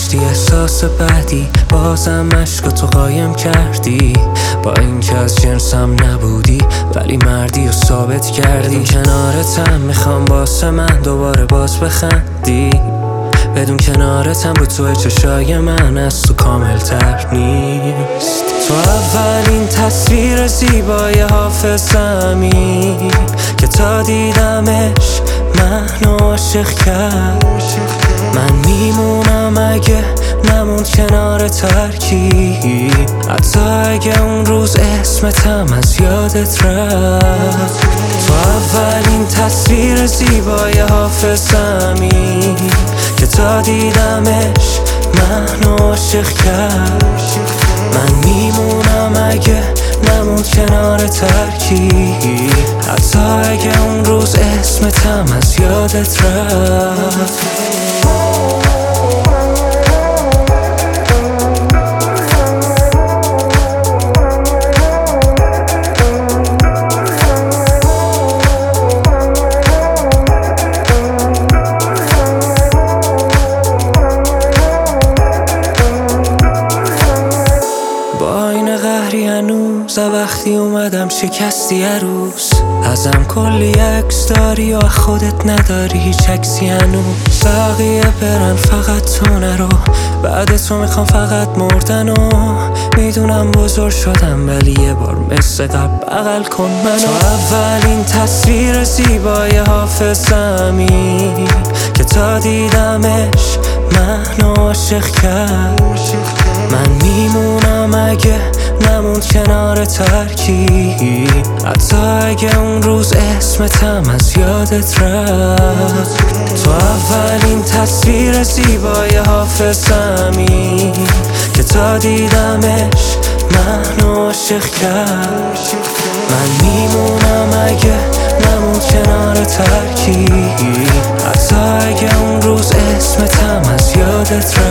داشتی احساس بعدی، بازم عشقتو قایم کردی. با اینکه از جنسم نبودی ولی مردی و ثابت کردی. کنارتم میخوام واسه من دوباره باز بخندی. بدون کنارتم رو تو چشای من از تو کامل تر نیست. تو اولین تصویر زیبای حافظمی که تا دیدمش من عاشق کرد. من میمونم اگه نموند کنار ترکی، حتی اگه اون روز اسمتم از یادت رفت. تو اولین تصویر زیبای حافظمی که تا دیدمش من عاشق کرد. من میمونم اگه نموند کنار ترکی، حتی اگه اون روز اسمتم از یادت رفت. هنوز وقتی اومدم شکستی عروس، ازم کلی عکس داری و خودت نداری هیچ عکسی هنوز. بقیه برن فقط تو نرو، بعد تو میخوام فقط مردن و میدونم بزرگ شدم ولی یه بار مثل قبل بغل کن منو. تو اولین تصویر زیبای حافظمی که تا دیدمش من عاشق کرد. من میمونم اگه نموند کنار ترکی، حتی اگه اون روز اسمتم از یادت رفت. تو اولین تصویر زیبای حافظمی که تا دیدمش من عاشق کرد. من میمونم اگه نموند کنار ترکی، حتی اگه اون روز اسمتم از یادت رفت.